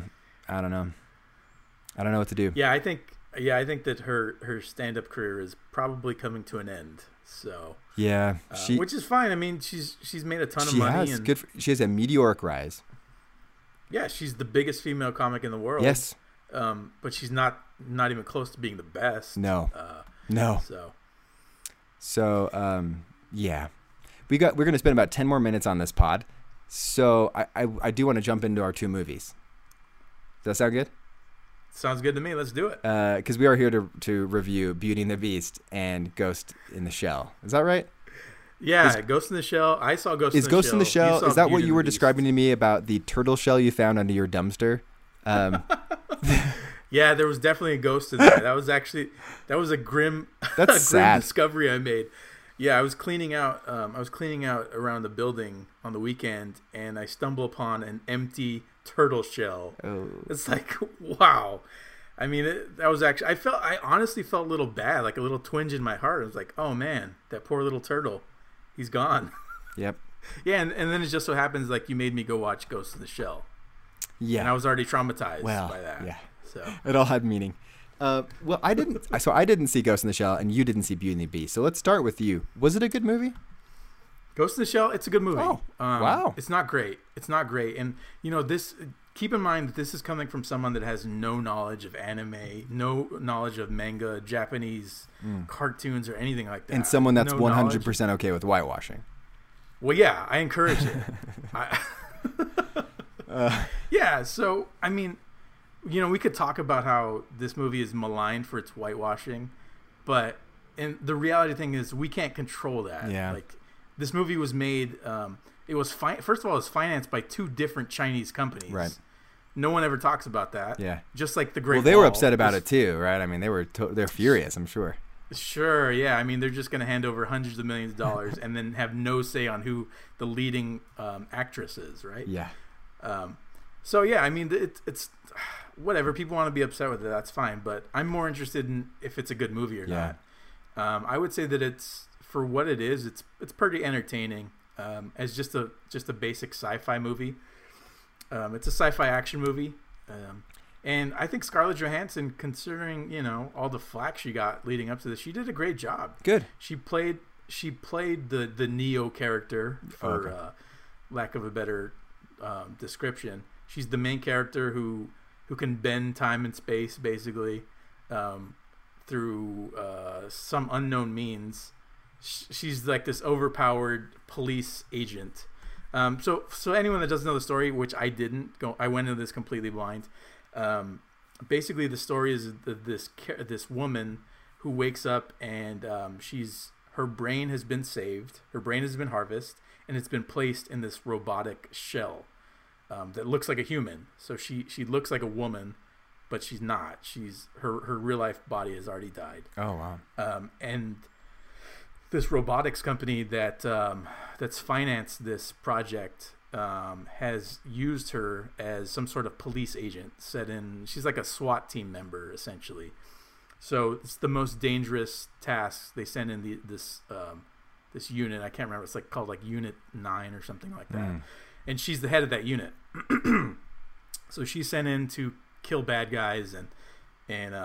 what to do. I think that her stand-up career is probably coming to an end. So which is fine. I mean, she's made a ton of money. She has a meteoric rise. Yeah, she's the biggest female comic in the world. Yes, but she's not even close to being the best. No. No. So, we're going to spend about 10 more minutes on this pod. So I do want to jump into our two movies. Does that sound good? Sounds good to me. Let's do it. Because we are here to review Beauty and the Beast and Ghost in the Shell. Is that right? Yeah, Ghost in the Shell. I saw Ghost in the Shell. Is Ghost in the Shell, is that what you were describing to to me about the turtle shell you found under your dumpster? Yeah, there was definitely a ghost in there. That was a grim, That's sad. discovery I made. Yeah, I was cleaning out around the building on the weekend, and I stumble upon an empty turtle shell. Oh. It's like, wow. I mean, I honestly felt a little bad, like a little twinge in my heart. I was like, oh man, that poor little turtle, he's gone. Yep. Yeah, and then it just so happens like you made me go watch Ghost in the Shell. Yeah. And I was already traumatized by that. Yeah. So it all had meaning. Well, I didn't. So I didn't see Ghost in the Shell, and you didn't see Beauty and the Beast. So let's start with you. Was it a good movie? Ghost in the Shell, it's a good movie. Oh, wow. It's not great. And this. Keep in mind that this is coming from someone that has no knowledge of anime, no knowledge of manga, Japanese cartoons, or anything like that. And someone that's no 100% okay with whitewashing. Well, yeah, I encourage it. Yeah, so I mean, we could talk about how this movie is maligned for its whitewashing, but the reality thing is we can't control that. Yeah. Like, this movie was made. First of all, it was financed by two different Chinese companies. Right. No one ever talks about that. Yeah. Just like the Great Well, they Wall were upset about it too, right? I mean, they're furious, I'm sure. Sure, yeah. I mean, they're just going to hand over hundreds of millions of dollars and then have no say on who the leading actress is, right? Yeah. So, yeah, I mean, it's whatever. People want to be upset with it, that's fine. But I'm more interested in if it's a good movie or not. I would say that it's, for what it is, it's pretty entertaining. As just a basic sci-fi movie. It's a sci-fi action movie. And I think Scarlett Johansson, considering, all the flack she got leading up to this, she did a great job. Good. She played the Neo character, for lack of a better description. She's the main character who can bend time and space, basically, through some unknown means. She's like this overpowered police agent. So anyone that doesn't know the story, which I didn't, I went into this completely blind. Basically, the story is this woman who wakes up and her brain has been saved. Her brain has been harvested, and it's been placed in this robotic shell that looks like a human. So she looks like a woman, but she's not. She's her real life body has already died. Oh wow. And this robotics company that's financed this project has used her as some sort of police agent. She's like a SWAT team member essentially. So it's the most dangerous task they send in this unit. I can't remember. It's like called like Unit 9 or something like that. And she's the head of that unit. So she's sent in to kill bad guys and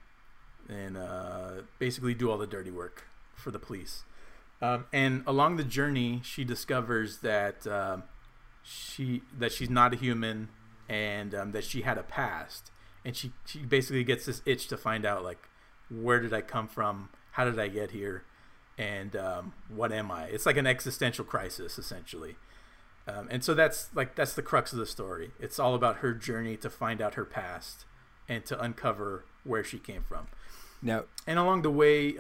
basically do all the dirty work for the police. And along the journey, she discovers that she's not a human and that she had a past. And she basically gets this itch to find out, like, where did I come from? How did I get here? And what am I? It's like an existential crisis, essentially. And so that's the crux of the story. It's all about her journey to find out her past and to uncover where she came from. Now, and along the way,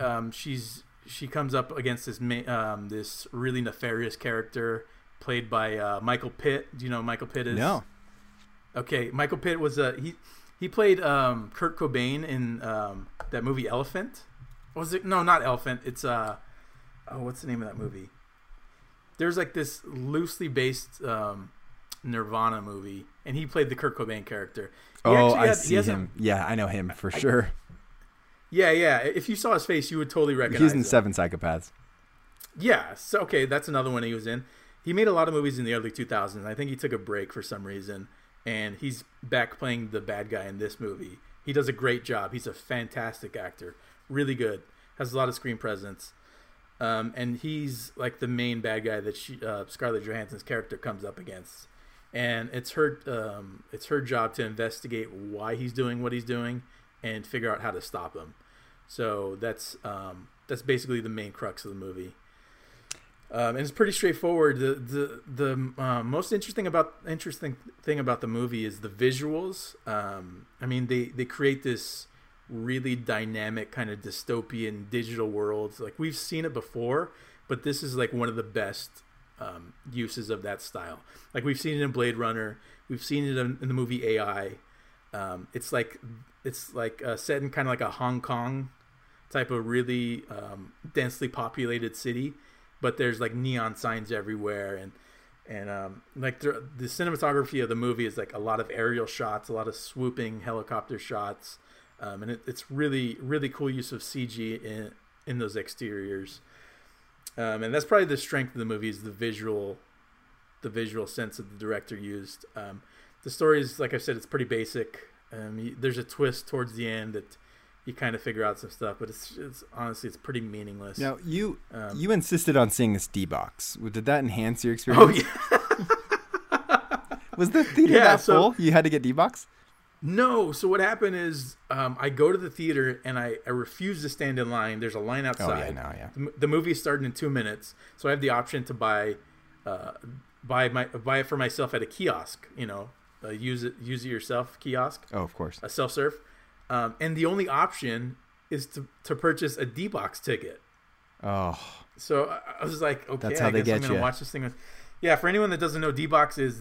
she comes up against this really nefarious character played by Michael Pitt. Do you know who Michael Pitt is? No. Okay, Michael Pitt was he played Kurt Cobain in that movie Elephant. Was it? No, not Elephant. It's what's the name of that movie? There's like this loosely based Nirvana movie, and he played the Kurt Cobain character. I see him. Yeah, I know him for sure. Yeah. If you saw his face, you would totally recognize him. He's in Seven Psychopaths. Yeah. So, okay, that's another one he was in. He made a lot of movies in the early 2000s. I think he took a break for some reason, and he's back playing the bad guy in this movie. He does a great job. He's a fantastic actor. Really good. Has a lot of screen presence. And he's like the main bad guy that Scarlett Johansson's character comes up against. And it's her job to investigate why he's doing what he's doing and figure out how to stop him. So that's basically the main crux of the movie. And it's pretty straightforward. The most interesting thing about the movie is the visuals. I mean, they create this really dynamic kind of dystopian digital worlds. Like, we've seen it before, but this is like one of the best uses of that style. Like, we've seen it in Blade Runner. We've seen it in the movie AI. It's like set in kind of like a Hong Kong type of really densely populated city, but there's like neon signs everywhere, and like the cinematography of the movie is like a lot of aerial shots, a lot of swooping helicopter shots, and it's really, really cool use of CG in those exteriors, and that's probably the strength of the movie is the visual sense that the director used. The story is, like I said, it's pretty basic. There's a twist towards the end that you kind of figure out some stuff, but it's honestly, it's pretty meaningless. Now, you insisted on seeing this D-Box. Did that enhance your experience? Oh, yeah. Was the theater full? You had to get D-Box? No. So what happened is I go to the theater and I refuse to stand in line. There's a line outside. Oh, yeah. The movie's starting in 2 minutes, so I have the option to buy it for myself at a kiosk. You know, use it yourself kiosk. Oh, of course. A self-serve. And the only option is to purchase a D-Box ticket. Oh. So I was like, okay, that's how they get I'm gonna watch this thing. Yeah, for anyone that doesn't know, D-Box is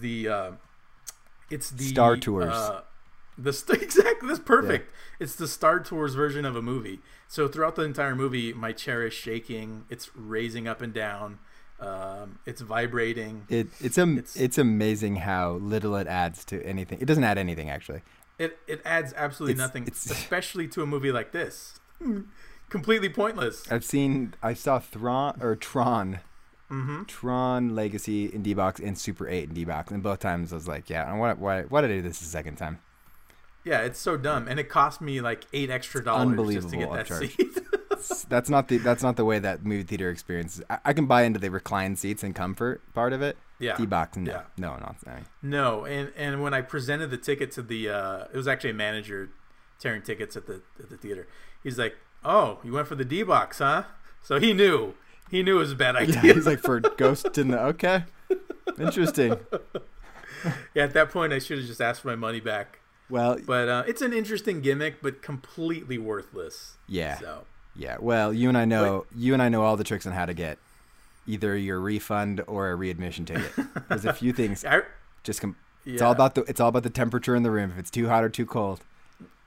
it's the Star Tours. Exactly, that's perfect. Yeah. It's the Star Tours version of a movie. So throughout the entire movie, my chair is shaking. It's raising up and down. It's vibrating. It's amazing how little it adds to anything. It doesn't add anything, actually. It adds absolutely nothing, especially to a movie like this. Completely pointless. I saw Tron. Mm-hmm. Tron Legacy in D-Box and Super 8 in D-Box, and both times I was like, yeah, why did I do this the second time? Yeah, it's so dumb, and it cost me like $8 extra just to get that seat. That's not the way that movie theater experience is. I can buy into the reclined seats and comfort part of it. Yeah. D-Box, no. Yeah. No. No, and when I presented the ticket to the it was actually a manager tearing tickets at the theater. He's like, "Oh, you went for the D-Box, huh?" So he knew it was a bad idea. Yeah, he's like, for Ghost in the okay. Interesting. Yeah, at that point I should have just asked for my money back. Well, but it's an interesting gimmick, but completely worthless. Yeah. So. Yeah. Well, you and I know all the tricks on how to get either your refund or a readmission ticket. There's a few things. It's all about the temperature in the room. If it's too hot or too cold.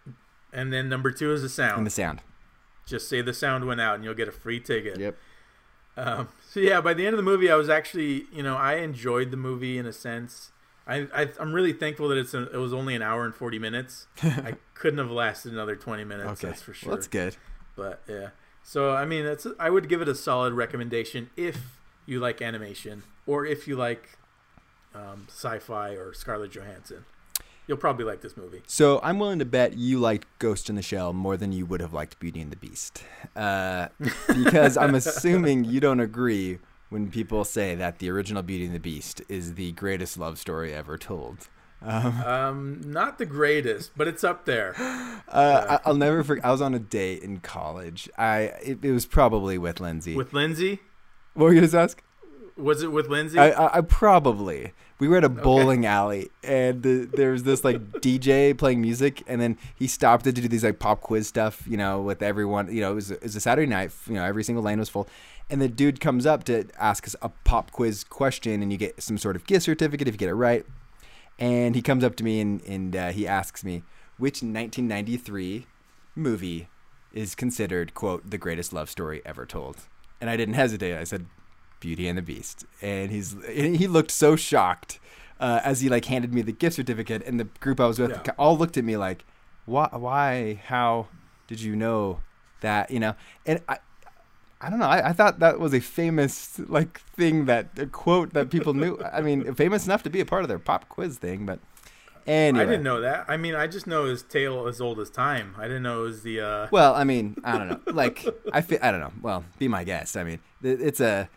And then number 2 is the sound. And the sound. Just say the sound went out and you'll get a free ticket. Yep. So yeah, by the end of the movie, I was actually, I enjoyed the movie in a sense. I'm really thankful that it was only an hour and 40 minutes. I couldn't have lasted another 20 minutes. Okay. That's for sure. Well, that's good. But yeah, so I mean, I would give it a solid recommendation if you like animation or if you like sci-fi or Scarlett Johansson. You'll probably like this movie. So I'm willing to bet you liked Ghost in the Shell more than you would have liked Beauty and the Beast, because I'm assuming you don't agree when people say that the original Beauty and the Beast is the greatest love story ever told. Not the greatest, but it's up there. I'll never forget. I was on a date in college. It was probably with Lindsay. With Lindsay? What were you going to ask? Was it with Lindsay? I probably. We were at a bowling alley, and there was this like DJ playing music, and then he stopped it to do these like pop quiz stuff, with everyone. It was a Saturday night. Every single lane was full, and the dude comes up to ask us a pop quiz question, and you get some sort of gift certificate if you get it right. And he comes up to me and he asks me, which 1993 movie is considered, quote, the greatest love story ever told? And I didn't hesitate. I said, Beauty and the Beast. And he looked so shocked as he like handed me the gift certificate, and the group I was with all looked at me like, why, how did you know that? And I don't know. I thought that was a famous like thing, a quote that people knew. I mean, famous enough to be a part of their pop quiz thing, but anyway. I didn't know that. I mean, I just know his tale as old as time. I didn't know it was the. Well, I mean, I don't know. Like, I don't know. Well, be my guest. I mean, it's a.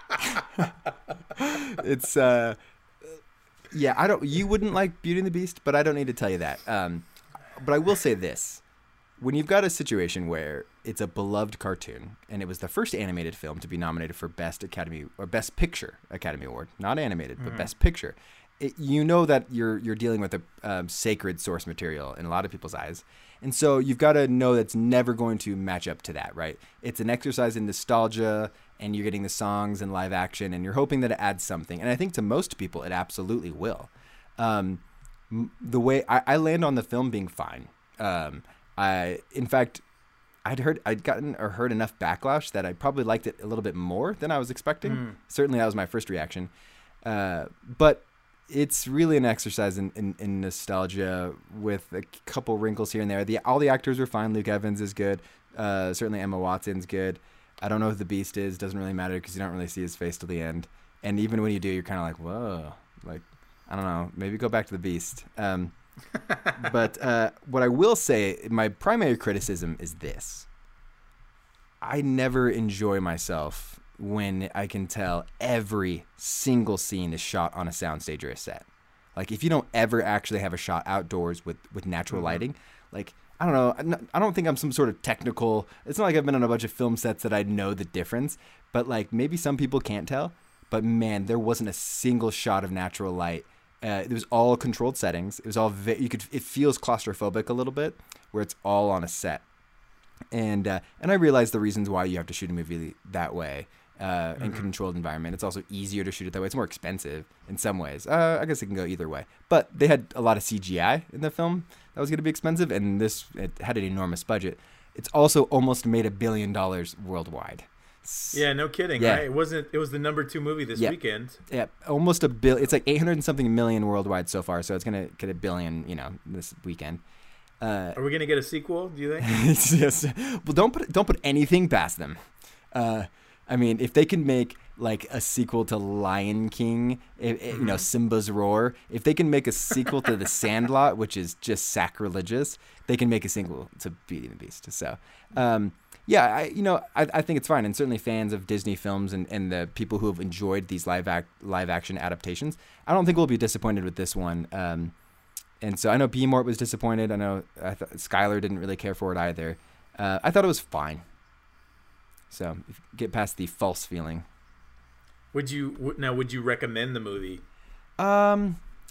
It's yeah. I don't. You wouldn't like Beauty and the Beast, but I don't need to tell you that. But I will say this: when you've got a situation where it's a beloved cartoon, and it was the first animated film to be nominated for Best Picture Academy Award, not animated, but Best Picture. You know that you're dealing with a sacred source material in a lot of people's eyes. And so you've got to know that's never going to match up to that, right? It's an exercise in nostalgia, and you're getting the songs and live action, and you're hoping that it adds something. And I think to most people, it absolutely will. The way I land on the film being fine. In fact, I'd gotten or heard enough backlash that I probably liked it a little bit more than I was expecting. Certainly that was my first reaction. But it's really an exercise in nostalgia with a couple wrinkles here and there. All the actors are fine. Luke Evans is good. Certainly Emma Watson's good. I don't know who the Beast is. Doesn't really matter because you don't really see his face till the end. And even when you do, you're kind of like, whoa. Like, I don't know. Maybe go back to the Beast. But what I will say, my primary criticism is this. I never enjoy myself when I can tell every single scene is shot on a soundstage or a set. Like, if you don't ever actually have a shot outdoors with natural lighting, like, I don't know. I don't think I'm some sort of technical. It's not like I've been on a bunch of film sets that I know the difference. But, like, maybe some people can't tell. But, man, there wasn't a single shot of natural light. It was all controlled settings. It was all it feels claustrophobic a little bit, where it's all on a set. And I realize the reasons why you have to shoot a movie that way in a controlled environment. It's also easier to shoot it that way. It's more expensive in some ways. I guess it can go either way. But they had a lot of CGI in the film that was going to be expensive, and it had an enormous budget. It's also almost made $1 billion worldwide. Yeah, no kidding. Yeah. Right? It was the number 2 movie this weekend. Yeah, almost $1 billion. It's like 800 and something million worldwide so far. So it's gonna get $1 billion, this weekend. Are we gonna get a sequel? Do you think? Yes. Well, don't put anything past them. I mean, if they can make like a sequel to Lion King, Simba's Roar, if they can make a sequel to The Sandlot, which is just sacrilegious, they can make a sequel to Beauty and the Beast. So, yeah, I think it's fine. And certainly fans of Disney films and the people who have enjoyed these live action adaptations, I don't think we'll be disappointed with this one. And so I know B. Mort was disappointed. I know Skylar didn't really care for it either. I thought it was fine. So get past the false feeling. Would you recommend the movie? Yeah,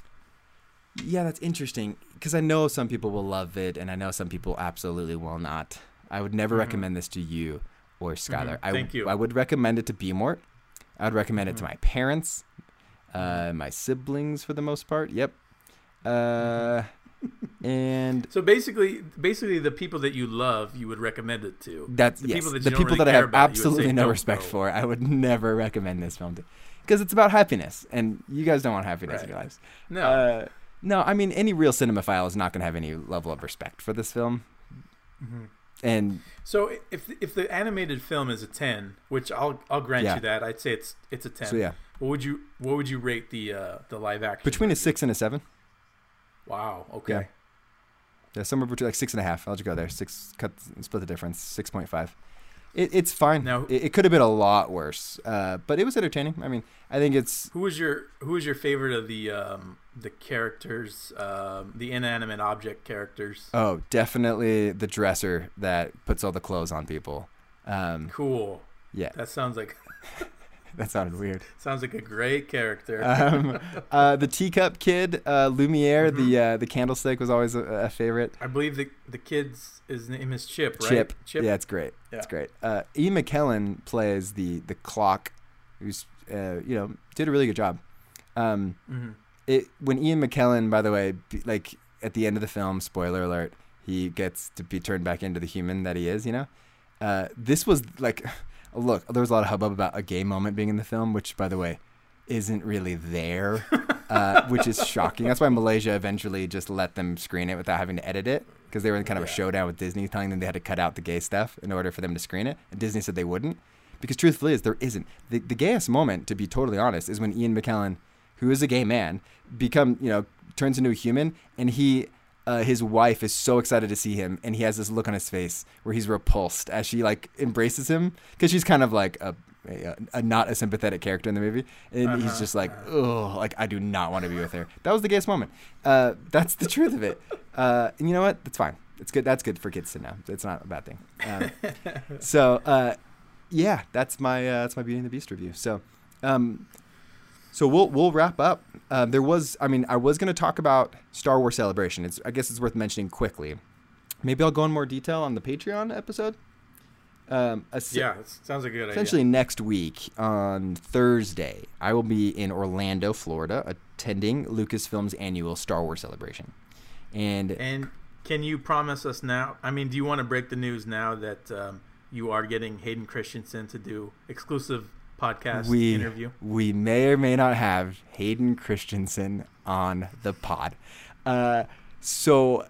that's interesting because I know some people will love it, and I know some people absolutely will not. I would never recommend this to you or Skylar. Thank you. I would recommend it to B. Mort. I would recommend it to my parents, my siblings for the most part. Yep. And so basically, the people that you love, you would recommend it to. That's the yes. people that The you don't people really that I care have about, you would absolutely say, no "Don't respect go." for, I would never recommend this film to, because it's about happiness, and you guys don't want happiness in your lives. No. No, I mean, any real cinemaphile is not going to have any level of respect for this film. Mm-hmm. And So if the animated film is a 10, which I'll grant Yeah. you that, I'd say it's a 10. so yeah, What would you rate the live action? between a 6 and a 7. Wow. Okay. Yeah. Yeah, somewhere between like 6.5. I'll just go there. 6, split the difference. 6.5. It's fine. Now- It could have been a lot worse, but it was entertaining. I mean, I think it's Who was your favorite of the characters, the inanimate object characters? definitely the dresser that puts all the clothes on people. Cool. Yeah, That sounds like that sounded weird. a great character. The teacup kid, Lumiere, the candlestick was always a favorite. I believe the his name is Chip, right? Chip. Yeah, it's great. Yeah. It's great. Ian McKellen plays the clock, who's did a really good job. When Ian McKellen, by the way, like at the end of the film, spoiler alert, he gets to be turned back into the human that he is. This was like, look, there was a lot of hubbub about a gay moment being in the film, which, by the way, isn't really there, which is shocking. That's why Malaysia eventually just let them screen it without having to edit it, because they were in kind of a showdown with Disney, telling them they had to cut out the gay stuff in order for them to screen it. And Disney said they wouldn't, because truthfully, there isn't. The gayest moment, to be totally honest, is when Ian McKellen, who is a gay man, turns into a human, and his wife is so excited to see him, and he has this look on his face where he's repulsed as she like embraces him, because she's kind of like a not a sympathetic character in the movie, and he's just like, oh, like I do not want to be with her. That was the gayest moment. That's the truth of it. And you know what? That's fine. It's good. That's good for kids to know. It's not a bad thing. Yeah, that's my Beauty and the Beast review. So we'll wrap up. I was going to talk about Star Wars Celebration. I guess it's worth mentioning quickly. Maybe I'll go in more detail on the Patreon episode. Yeah, it sounds like a good Essentially, next week on Thursday, I will be in Orlando, Florida, attending Lucasfilm's annual Star Wars Celebration. And can you promise us now? I mean, do you want to break the news now that you are getting Hayden Christensen to do exclusive podcast interview? We may or may not have Hayden Christensen on the pod. So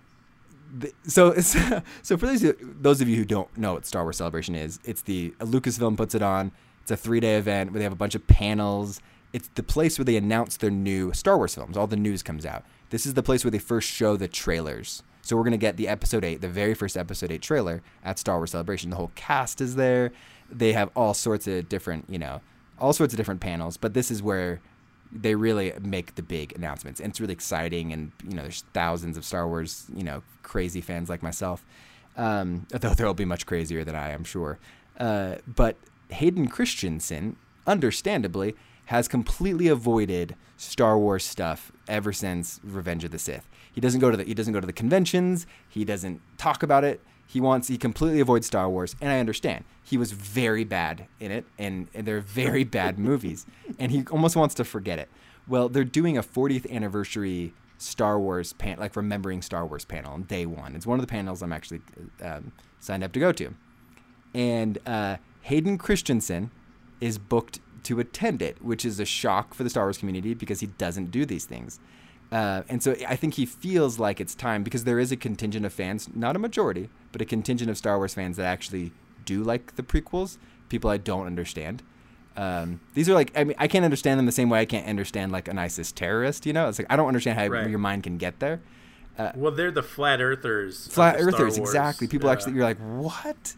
for those of you who don't know what Star Wars Celebration is, Lucasfilm puts it on. It's a 3-day event where they have a bunch of panels. It's the place where they announce their new Star Wars films. All the news comes out. This is the place where they first show the trailers. So we're going to get the Episode 8, the very first Episode 8 trailer at Star Wars Celebration. The whole cast is there. They have all sorts of different panels, but this is where they really make the big announcements, and it's really exciting. And there's thousands of Star Wars crazy fans like myself, although they'll be much crazier than I am sure. But Hayden Christensen, understandably, has completely avoided Star Wars stuff ever since Revenge of the Sith. He doesn't go to the conventions. He doesn't talk about it. He completely avoids Star Wars, and I understand. He was very bad in it, and they're very bad movies, and he almost wants to forget it. Well, they're doing a 40th anniversary Star Wars remembering Star Wars panel on day one. It's one of the panels I'm actually signed up to go to, and Hayden Christensen is booked to attend it, which is a shock for the Star Wars community because he doesn't do these things. And so I think he feels like it's time, because there is a contingent of fans, not a majority, but a contingent of Star Wars fans that actually do like the prequels, people I don't understand. These are I can't understand them the same way I can't understand like an ISIS terrorist, It's like, I don't understand how your mind can get there. Well, they're the flat earthers. Flat earthers, exactly. People actually, you're like, what?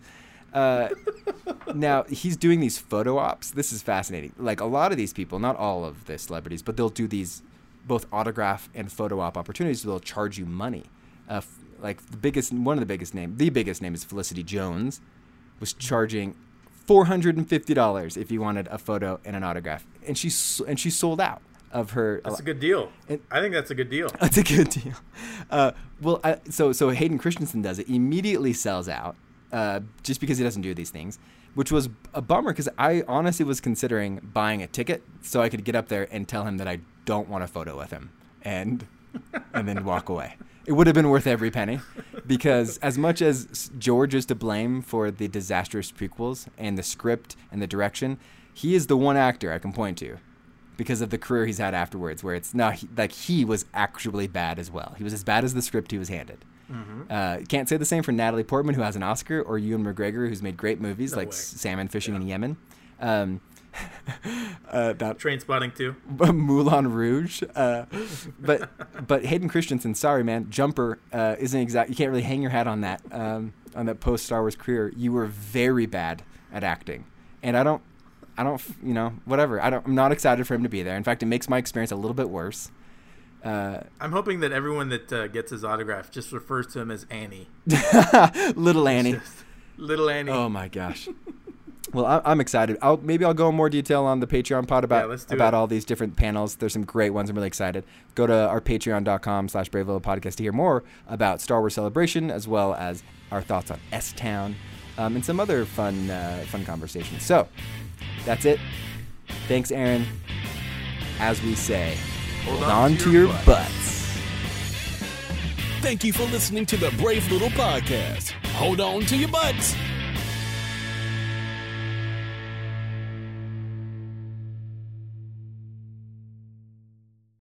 Now, he's doing these photo ops. This is fascinating. Like, a lot of these people, not all of the celebrities, but they'll do these both autograph and photo op opportunities, so they'll charge you money. The biggest name is Felicity Jones, was charging $450 if you wanted a photo and an autograph, and she sold out of her. That's a good deal. I think that's a good deal. That's a good deal. So Hayden Christensen does it, immediately sells out, just because he doesn't do these things, which was a bummer, because I honestly was considering buying a ticket so I could get up there and tell him that I don't want a photo with him and then walk away. It would have been worth every penny, because as much as George is to blame for the disastrous prequels and the script and the direction, he is the one actor I can point to because of the career he's had afterwards, where it's not like he was actually bad as well. He was as bad as the script he was handed. Can't say the same for Natalie Portman, who has an Oscar, or Ewan McGregor, who's made great movies like Salmon Fishing in Yemen. Trainspotting 2. Moulin Rouge. But Hayden Christensen, sorry man, Jumper isn't exact. You can't really hang your hat on that post Star Wars career. You were very bad at acting, and I don't, whatever. I'm not excited for him to be there. In fact, it makes my experience a little bit worse. I'm hoping that everyone that gets his autograph just refers to him as Annie. Little Annie. Little Annie. Oh my gosh. Well, I'm excited. Maybe I'll go in more detail on the Patreon pod about all these different panels. There's some great ones. I'm really excited. Go to our patreon.com/Brave Little Podcast to hear more about Star Wars Celebration, as well as our thoughts on S-Town, and some other fun conversations. So that's it. Thanks, Aaron. As we say, hold on to your butts. Thank you for listening to the Brave Little Podcast. Hold on to your butts.